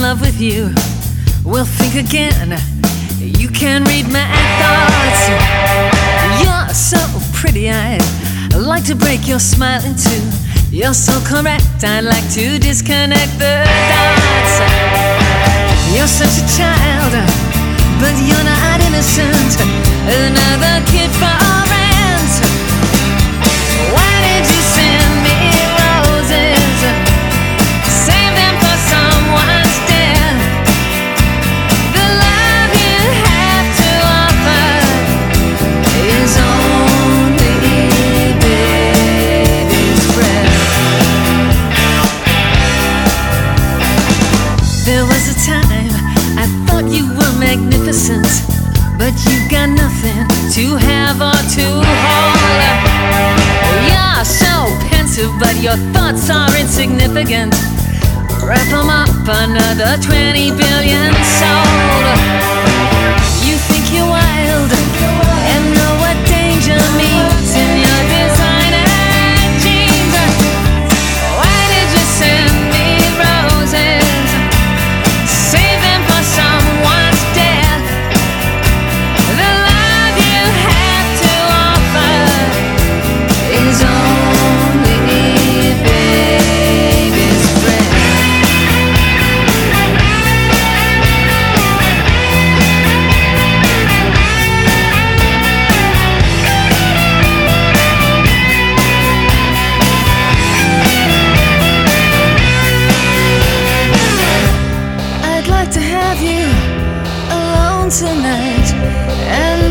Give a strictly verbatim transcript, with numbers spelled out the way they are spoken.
love with you, will think again. You can read my thoughts. You're so pretty, I'd like to break your smile in two. You're so correct, I'd like to disconnect the dots. You're such a child, but you're not innocent. Another kid for rent. Why did you send me roses? Save them for someone's death. The love you have to offer is only baby's breath. There was a time I thought you were magnificent, but you got nothing to have or to hold. You're so pensive, but your thoughts are insignificant. Wrap them up, another twenty billion sold. You think you're wild and know what danger means in your designer jeans. Why did you send me roses? Save them for someone's death. The love you have to offer is only baby's breath. I'd like to have you alone tonight and